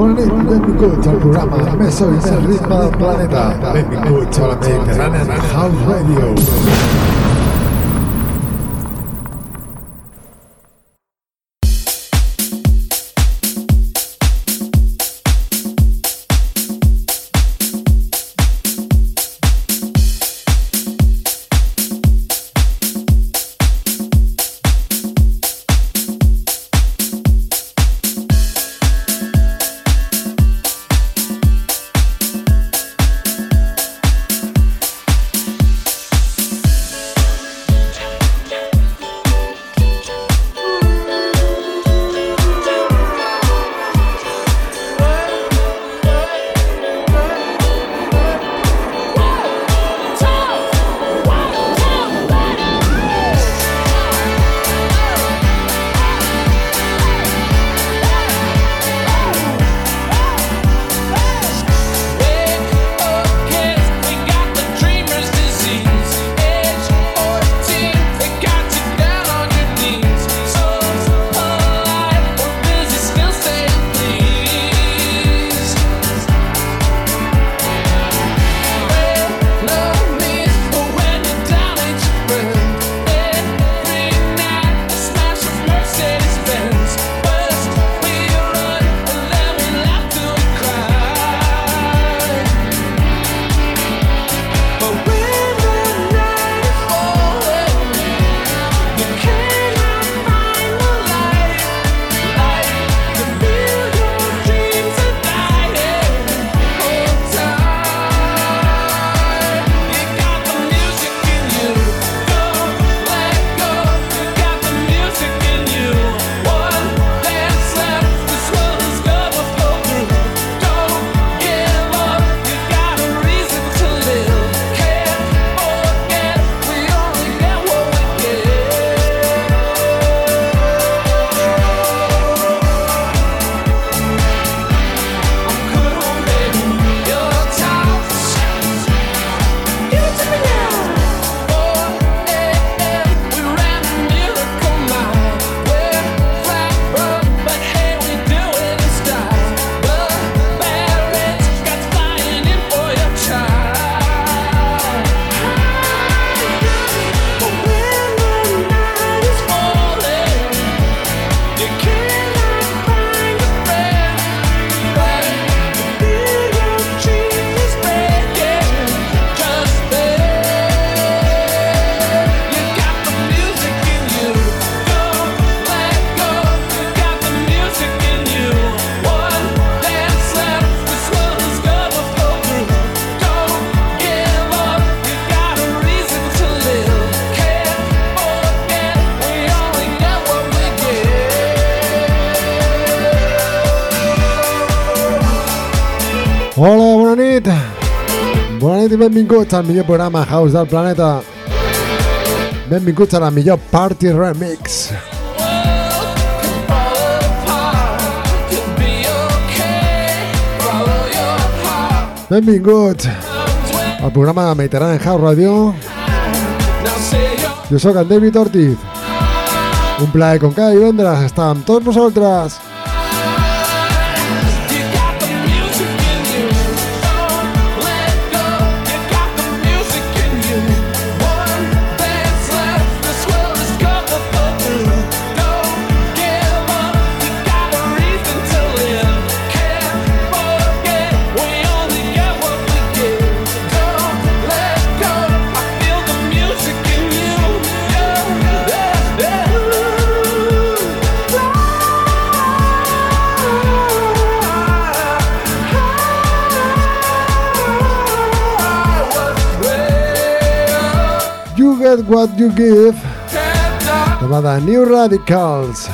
Benvinguts al programa més sòlid del ritme del planeta. Benvinguts a la Mediterranean House Radio. Hola, bona nit. Bona nit i benvinguts al millor programa House del planeta. Benvinguts a la millor Party Remix. Benvinguts al programa de Mediterranean House Radio. Jo sóc en David Ortiz. Un plaer com cada divendres estar amb tots vosaltres. Get what you give. Llamada New Radicals.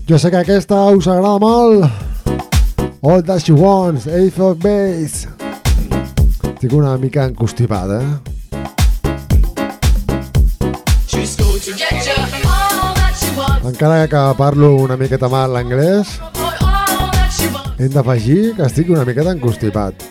Jo sé que aquesta us agrada molt. All That She Wants, Ace of Base. Estic una mica encostipat, Encara que parlo una miqueta mal l'anglès, hem d'afegir que estic una miqueta encostipat.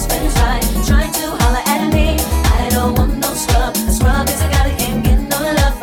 Scrub is a guy that can't get no love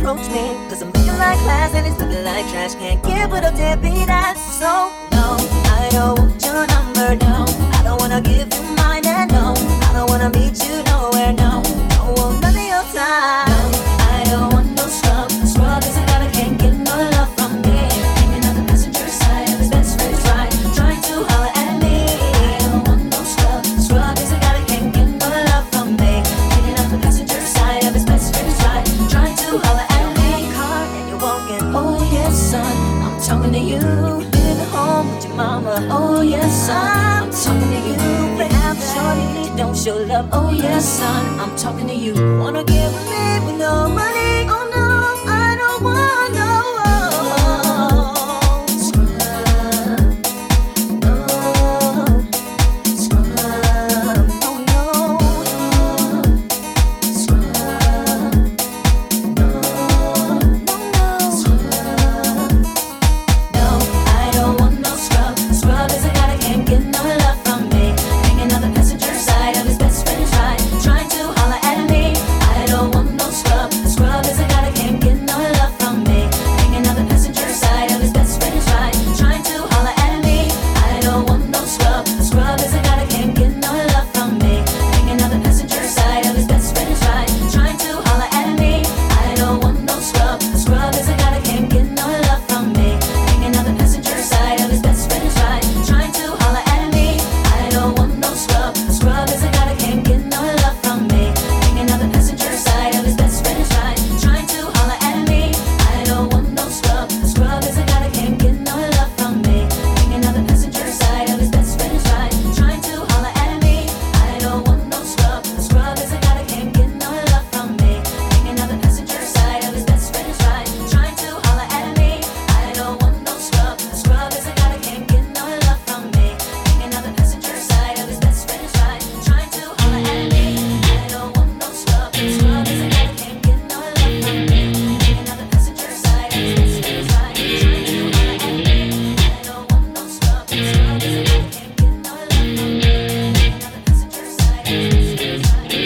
approach me. Cause I'm looking like class and it's looking like trash. Can't give it up, deadbeat ass. So, no, I don't want your number, no. I don't wanna give you mine, and no, I don't wanna meet you nowhere, no. Don't want none of your time. No, I don't want no scrub. Scrub isn't got a can't get no love from me. Hanging on the passenger side of his best friend's ride, trying to holler at me. I don't want no scrub. Scrub isn't got a can't get no love from me. Hanging on the passenger side of his best friend's ride, trying to holler at me. Car and you're walking, oh yes son, I'm talking to you. Living home with your mama, oh yes son, I'm talking to you. They have shorty, you don't show love, oh yes son, I'm talking to you. Wanna get with me with no money, oh no, I don't want no scrub, no scrub, no no scrub, no scrub. No, I don't want no scrub. Scrub is a guy that can't get no love from me. Hanging on the passenger side of his best friend's ride, trying to holler at me. I don't want no scrub. Scrub is a guy that can't get no love from me. Hanging on the passenger side of his best friend's ride, trying to holler at me. I don't want no scrub. Scrub is a guy that can't get no love from me. Hanging on the passenger side of his best friend's ride, trying to holler at me. I don't want no scrub. Scrub is a guy that can't get no love from me. Hanging on the passenger side of his best friend's ride, trying to holler at me. I don't want no scrub. Scrub is a guy that can't get no love from me. Hanging on the passenger side of his best friend's ride, trying to holler at me. I don't want no scrub. Scrub is a guy that can't get no love from me. Hanging on the passenger side of his best friend's ride, trying to holler at me. I don't want no scrub. Scrub is a guy that can't get no love from me. Hanging on the passenger side of his best friend's ride, trying to holler at me. I don't want no scrub. Scrub is a guy that can't get no love from me. Hanging on the passenger side of his best friend's ride, trying to holler at me. I don't want no scrub. Scrub is a guy that can't get no love from me. Hanging on the passenger side of his best friend's ride, trying to holler at me. I don't want no scrub. Scrub is a guy that can't get no love from me. Hanging on the passenger side of his best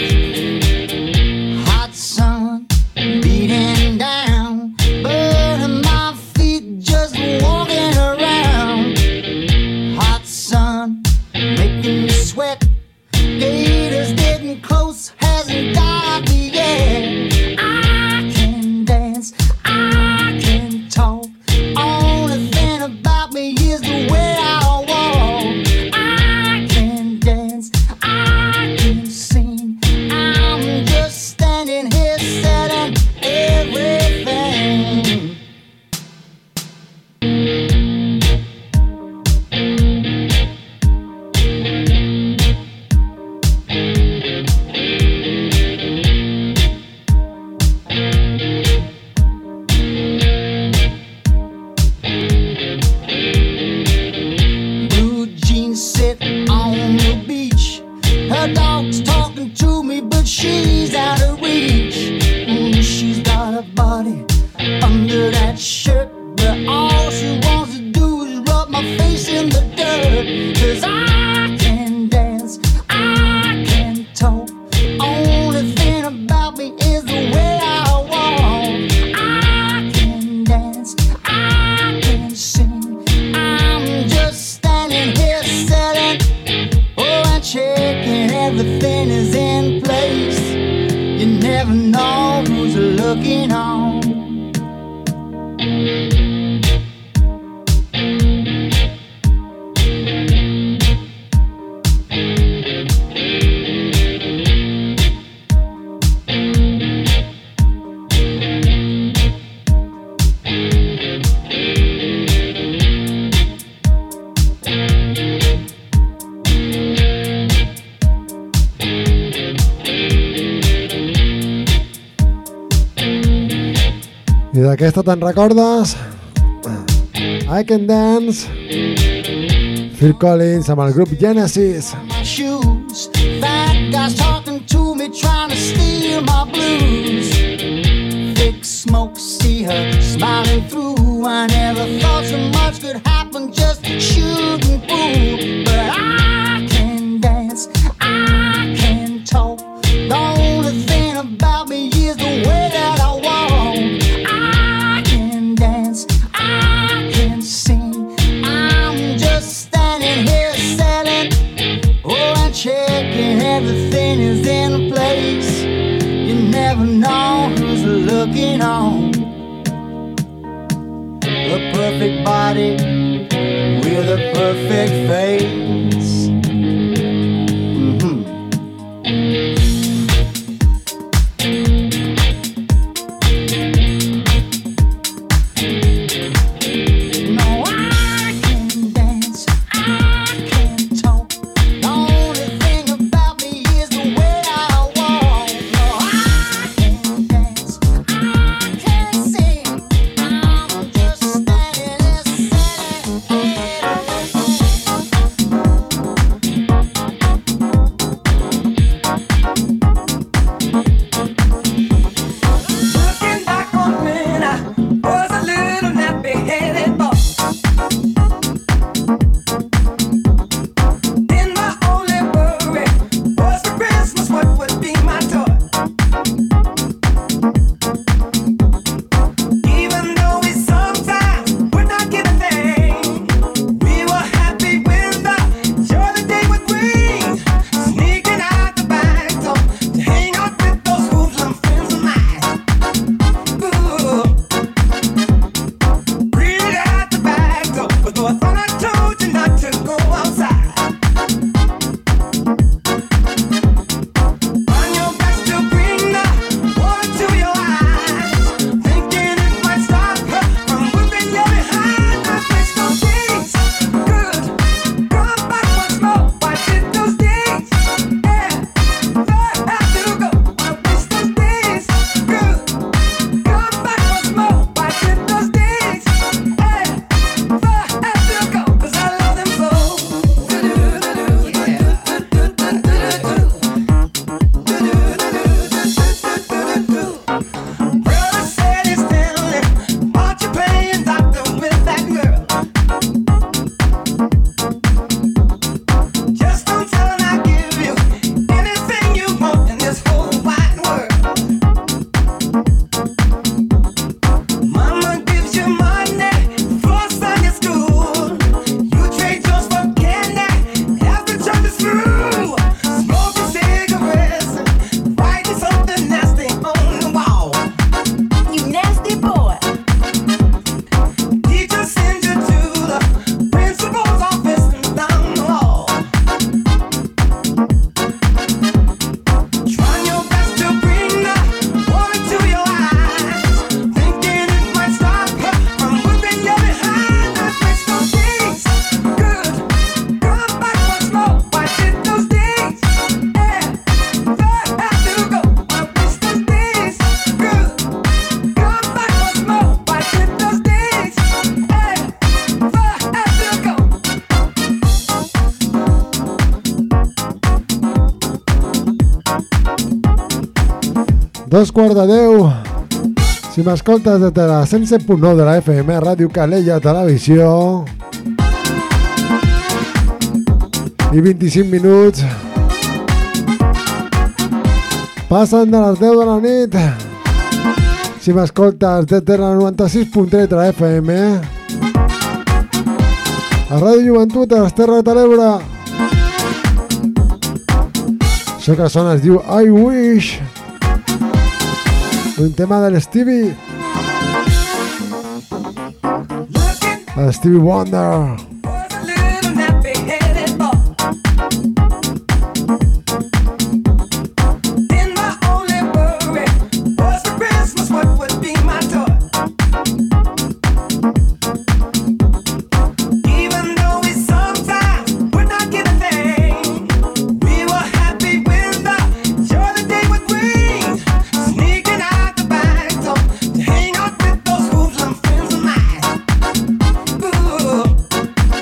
friend's ride. Hot sun beating down, burning my feet just walking around. Hot sun making me sweat. Gators getting close, hasn't got me yet. I can dance, I can talk. Only thing about me is the way I walk. I can dance, I can sing. I'm just standing here selling everything. Blue jeans sit on the beach. Her dog's talking to me, but she's out of reach. She's got a body under that shirt, but all she wants to do is rub my face in the dirt. 'Cause I can dance, I can talk. Only thing about me is the way I walk. I can dance, I can sing. I'm just standing here selling, oh, and checking everything is in place. You never know who's looking on. I d'aquesta te'n recordes? I Can Dance, Phil Collins amb el grup Genesis. My shoes, fat guys talking to me, trying to steal my blues. Thick smoke, see her smiling through. I never thought so much could happen, just shooting through. But I can dance, I can talk. The only thing about me is the way that I walk. checking everything is in place. You never know who's looking on. A perfect body with a perfect face. No, I can dance, I can talk. The only thing about me is the way I walk. No, I can dance, I can sing. I'm just standing looking back on when I was a little nappy-headed boy. Then my only worry was for Christmas what would be my toy. Even though we sometimes would not get a thing, we were happy when the joy the day would bring. Sneaking out the back door to hang out with those hoodlum friends of mine. Ooh, breathe out the back door, but though I thought I told you not to go outside. On your best to bring the water to your eyes, thinking it might stop her from whipping you behind. I miss those days, good. Come back once more. Why did those days? Yeah, I have to go. I miss those days, good. Come back once more. Why did those days? Yeah, I have to go 'cause I love them so. Brother said he's telling, aren't you playing doctor with that girl? Just don't tell him I'll give you anything you want in this whole wide world. Mama gives you money for Sunday school. You trade yours for candy after church is through. Smoking cigarettes and writing something nasty on the wall. You nasty boy. Teacher sends you to the principal's office and down the hall. Trying your best to bring the water to your eyes, thinking it might stop her from whipping you behind. I miss those days, good. Come back once more. Why did those days? Yeah, I have to go. I miss those days, good. Come back once more. Why did those days? Yeah, I have to go. 2:10. Si m'escoltes des de la 107.9 de la FM, Ràdio Calella Televisió, i 25 minuts passen de les 10 de la nit. Si m'escoltes des de la 96.3 de la FM, a Ràdio Joventut a les Terres de l'Ebre. Això que sona es diu I Wish, un tema de l'Stevie, el Stevie Wonder. Was a little nappy-headed boy. Then my only worry was for Christmas what would be my toy. Even though we sometimes would not get a thing, we were happy when the joy the day would bring. Sneaking out the back door to hang out with those hoodlum friends of mine. Ooh,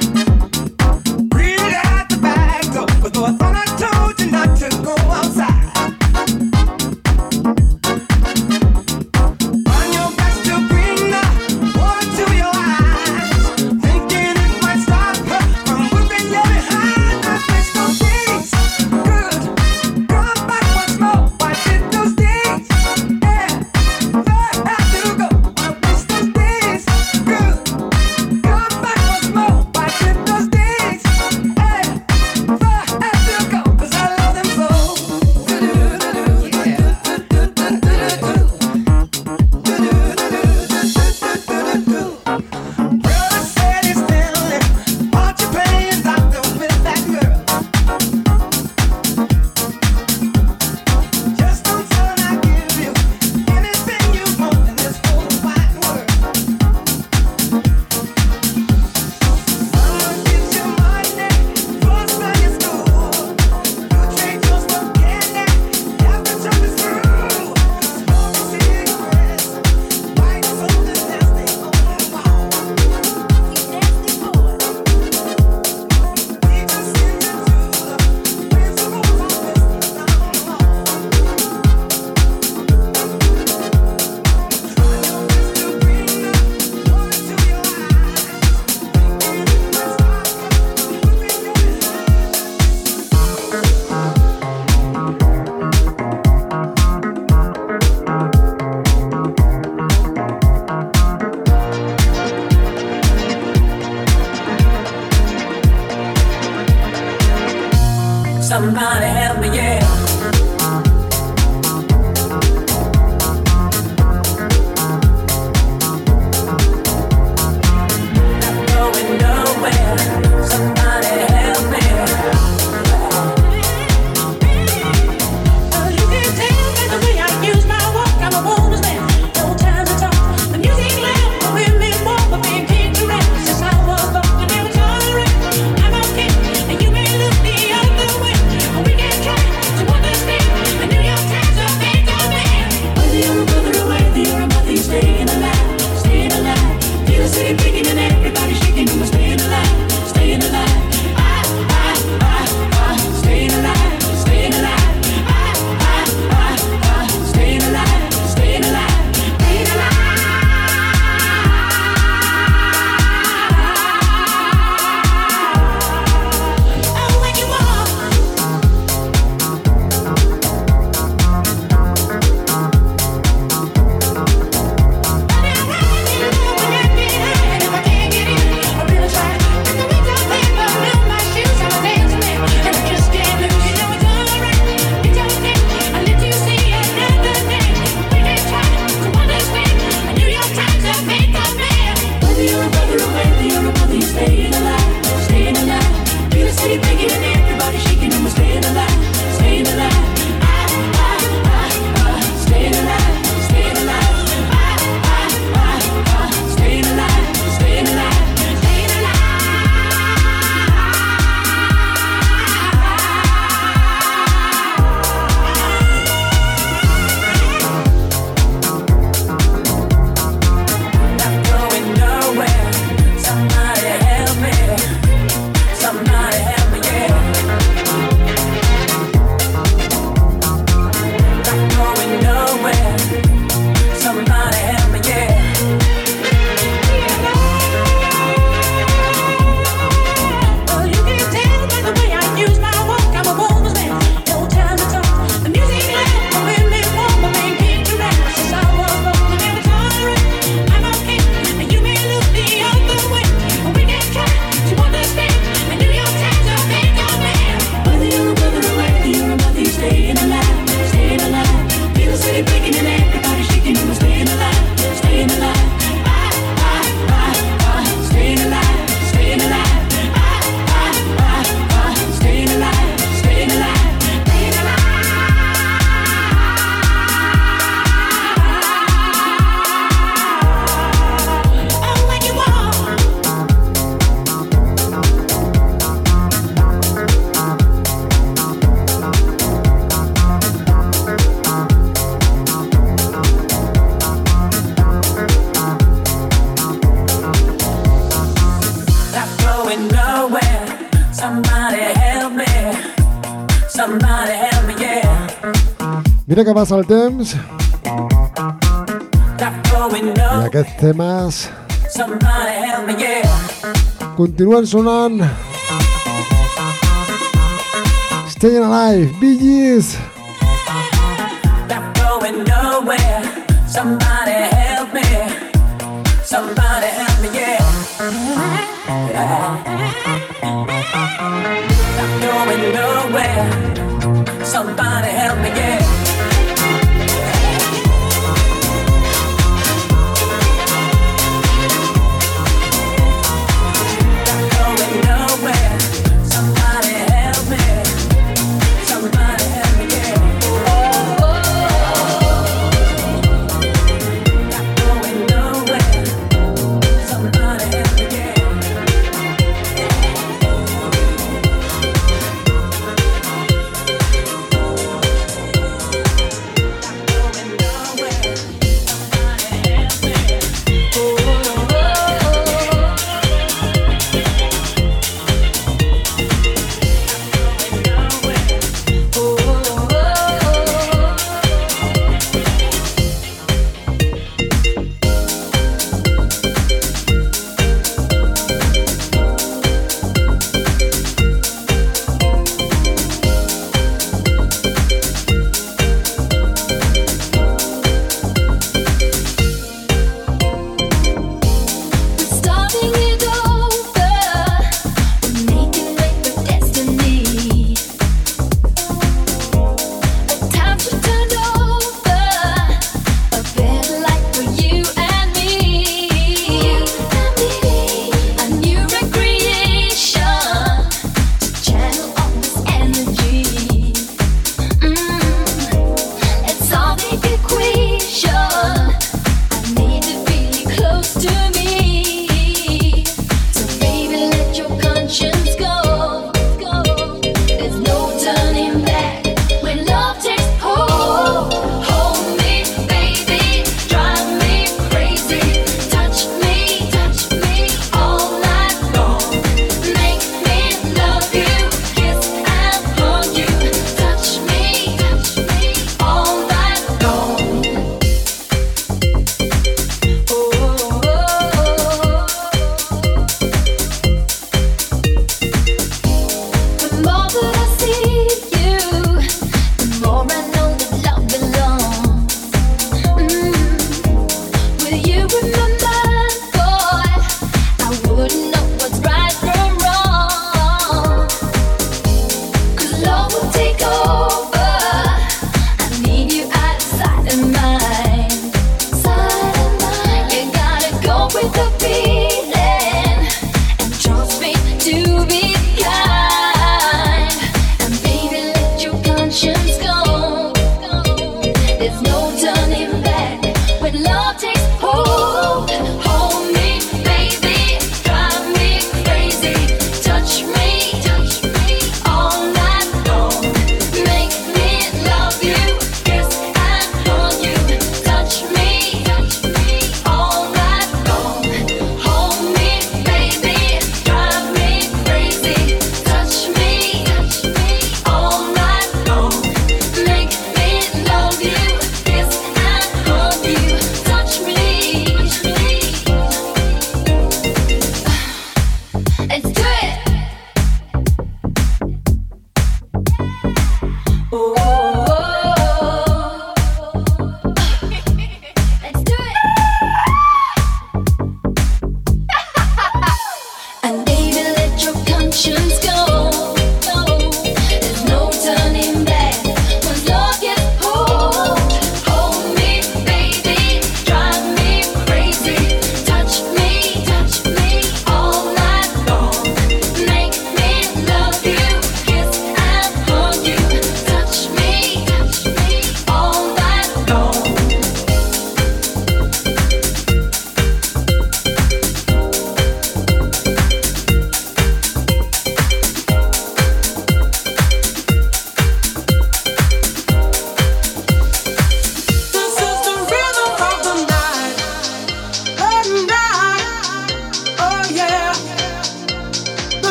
help me, yeah. Not going nowhere. Somebody help me. You can tell by the way I use my walk, I'm a woman's man. No time to talk. The music loud, but women walk, but being kicked around. Since I was born, I never tolerate. I'm okay, and you may look the other way, but we can try to understand. The New York Times are fake on man. Whether you're a brother or whether you're a mother, you're staying alive, staying alive. Feel the city breaking and everybody shaking, and we're staying alive, staying alive. Staying alive, staying alive. Staying alive, staying alive, staying alive. Oh, when you walk, but I'm riding low and I'm behind. If I can't get in, I really try. Got the wings on paper, on my shoes, I'm a dancing man, and I just can't lose. You know it's alright, it's okay. I live to see another day. We can try to understand. The New York Times are fake on man. Whether you're a brother or whether you're a mother, you're staying alive, staying alive. Feel the city breaking and everybody shaking, and we're staying alive, staying alive. Staying alive, staying alive. Staying alive, staying alive, staying alive. Not going nowhere. Somebody help me. Somebody help me, yeah. Not going nowhere. Somebody help me, yeah. Oh, you can tell by the way I use my walk, I'm a woman's man. No time to talk. The music loud, but women walk, but men kicked around. Since I was born, I never tolerate. I'm okay, and you may look the other way, but we can try to understand. The New York Times are fake on man. Whether you're a brother or whether you're a mother, you're staying alive, staying alive. Feel the city breaking and everybody shaking, and we're staying alive, staying alive. Staying alive, staying alive. Staying alive, staying alive, staying alive. Oh, when you walk, not going nowhere. Somebody help me. Somebody help me, yeah. Mira que passa el temps Not going i nowhere. aquests temes Somebody help me, yeah. continuen sonant. Staying Alive, Bee Gees. Not going nowhere. Somebody help me. Somebody help me, yeah. Not going nowhere. Somebody help me, yeah. Not going nowhere. Somebody help me. Somebody help me, yeah. Not going nowhere. Somebody help me, yeah.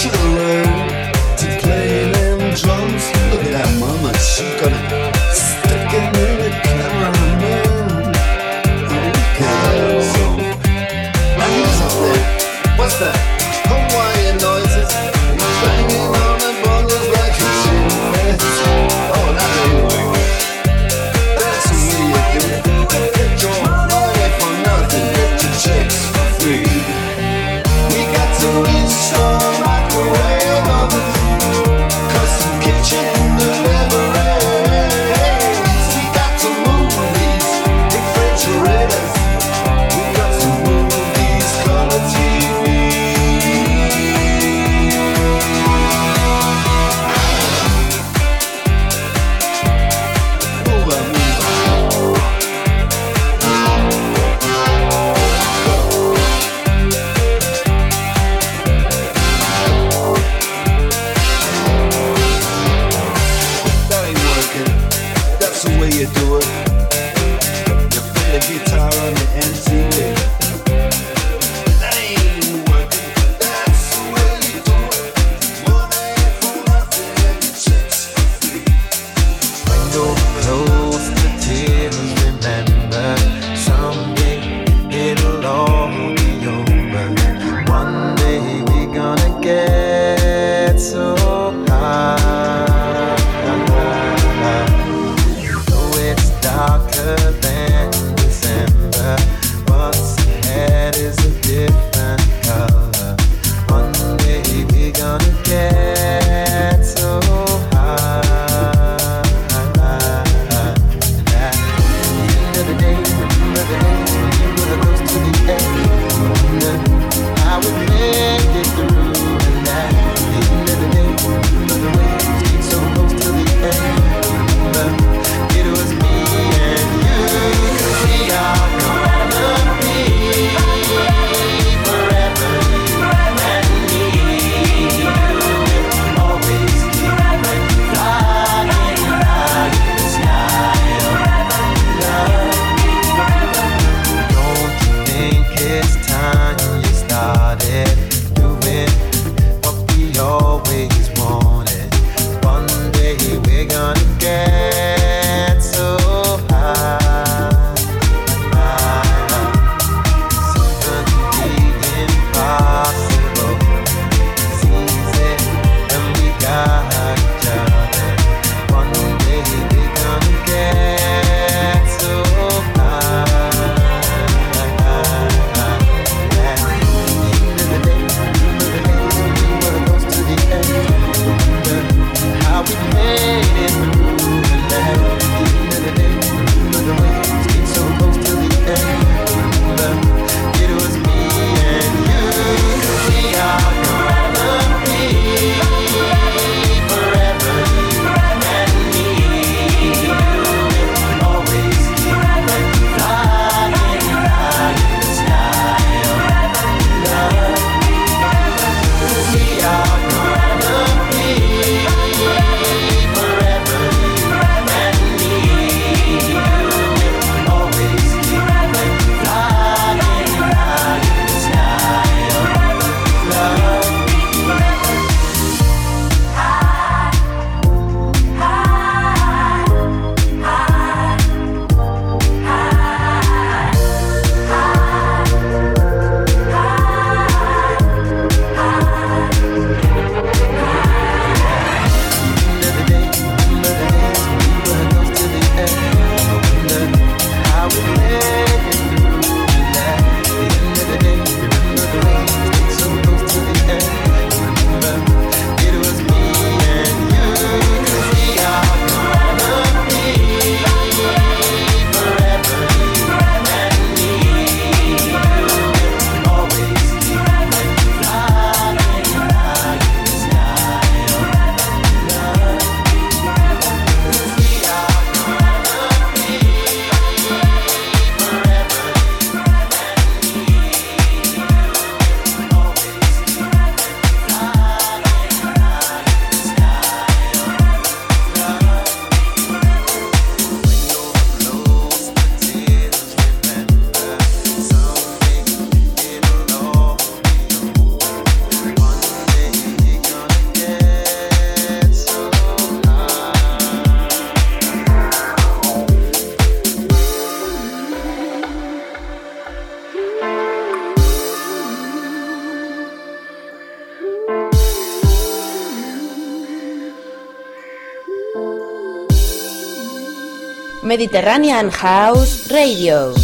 should've learned to play them drums. Look at that mama, she got it sticking in the cameraman. Okay, so now here's something. What's that? Hawaiian noises, banging on the bongos like a gymnast. Oh, that ain't work. That's the way you do it. Get your money for nothing, get your chicks for free. We got to install microwave ovens, custom kitchen deliveries. We got to move these refrigerators. We got to move these color TVs. Move on, move on. That ain't working. That's the way you do it. You play the guitar on the MTV. That ain't working. That's the way you do it. Money for nothing and your chicks for free. When you're close to tears, remember someday it'll all be over. One day we're gonna get so high. Though it's darker than December, what's ahead is a different color. One day we're gonna get so high. At the end of the day, remember the days when you were close to the edge. Wonder how we made it through. And at the end of the day, remember the way we stayed so close to the edge. Remember, it was me and you. We are gonna be forever, you and me. You will always be flying high in the sky of love. Don't you think it's time you started doing what we always wanted? One day we're gonna get so high. Something the impossible is easy when we got each other. One day we're gonna get so high. At the end of the day, remember the days when we were close to the edge. Mediterranean House Radio.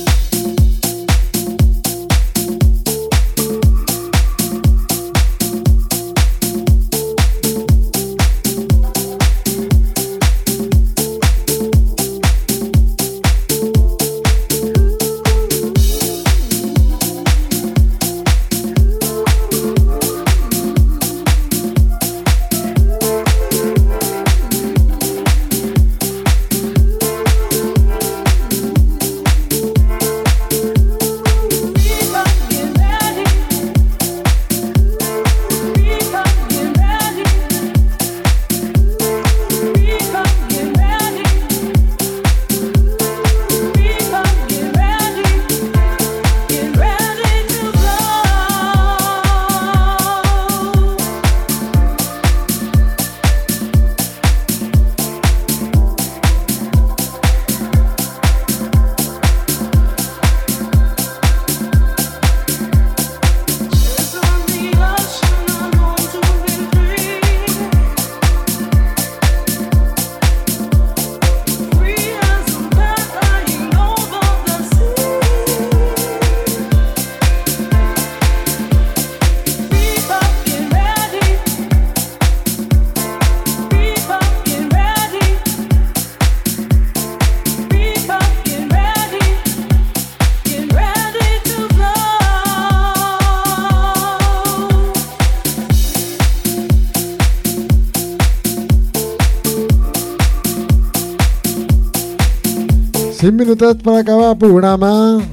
Cinc minutets per acabar el programa.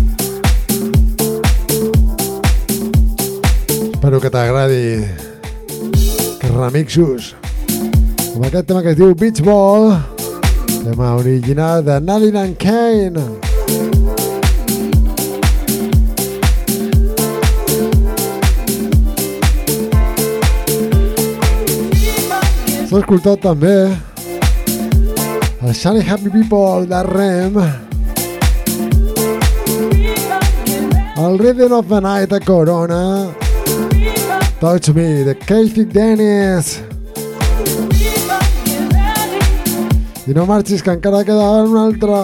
Espero que t'agradi que remixos com aquest tema que es diu Beach Ball, tema original de Nalin and Kane. S'ha escoltat també el Shiny Happy People de Rem, el Rhythm of the Night de Corona, Touch Me de Casey Dennis. I no marxis, que encara queda un altre.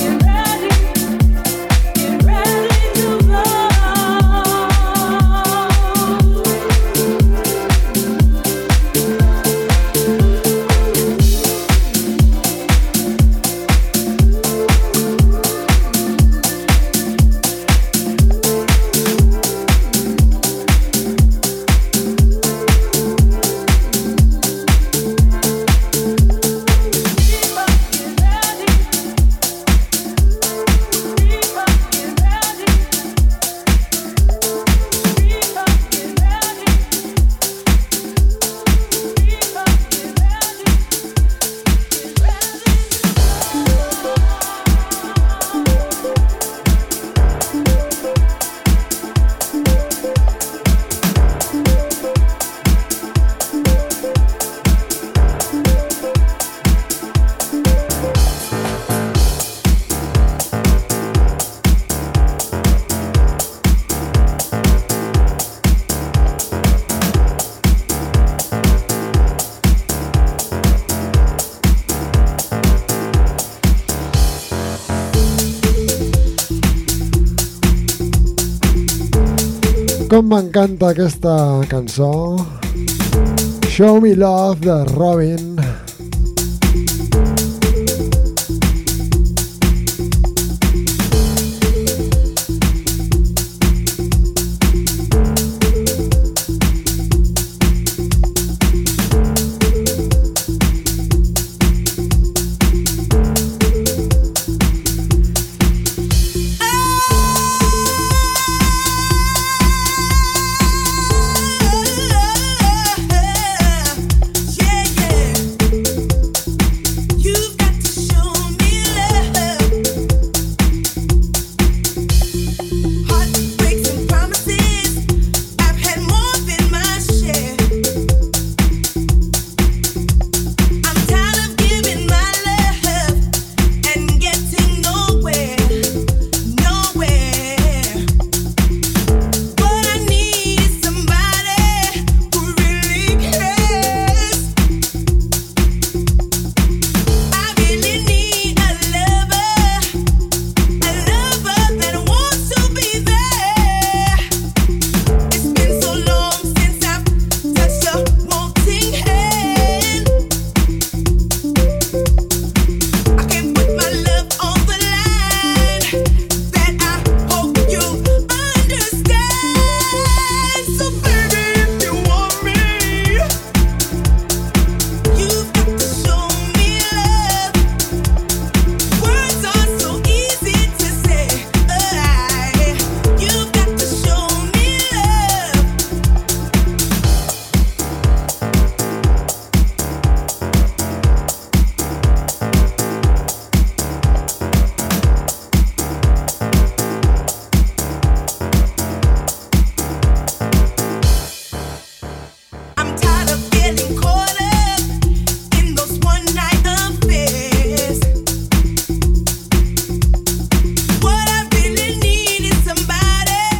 Com m'encanta aquesta cançó, Show Me Love de Robin. Yeah, yeah.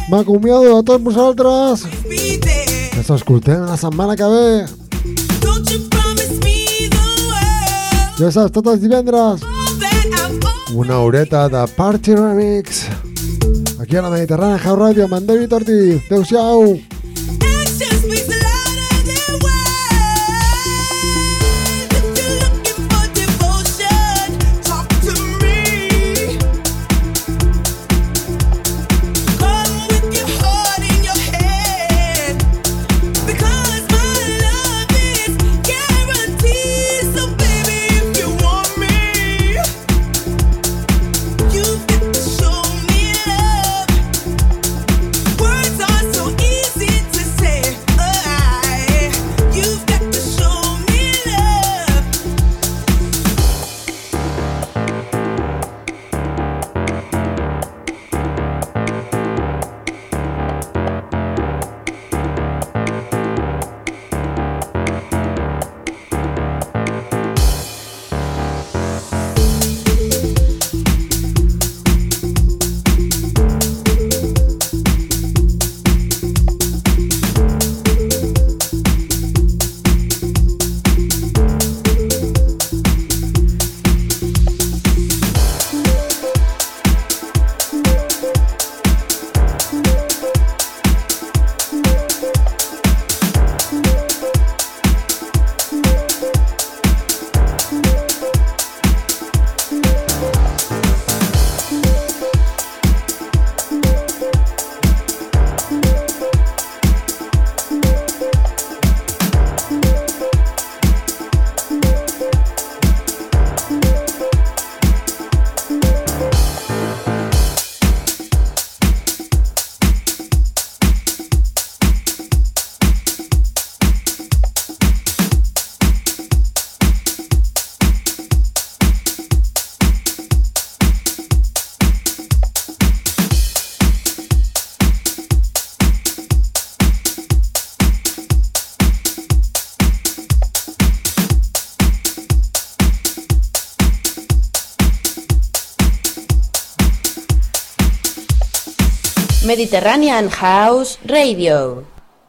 M'acomiado a tots vosaltres. Ens escoltem la setmana que ve. Ja saps, tots els divendres una horeta de Party Remix aquí a la Mediterrània House Radio amb en David Ortiz. Adéu-siau. Mediterranean House Radio.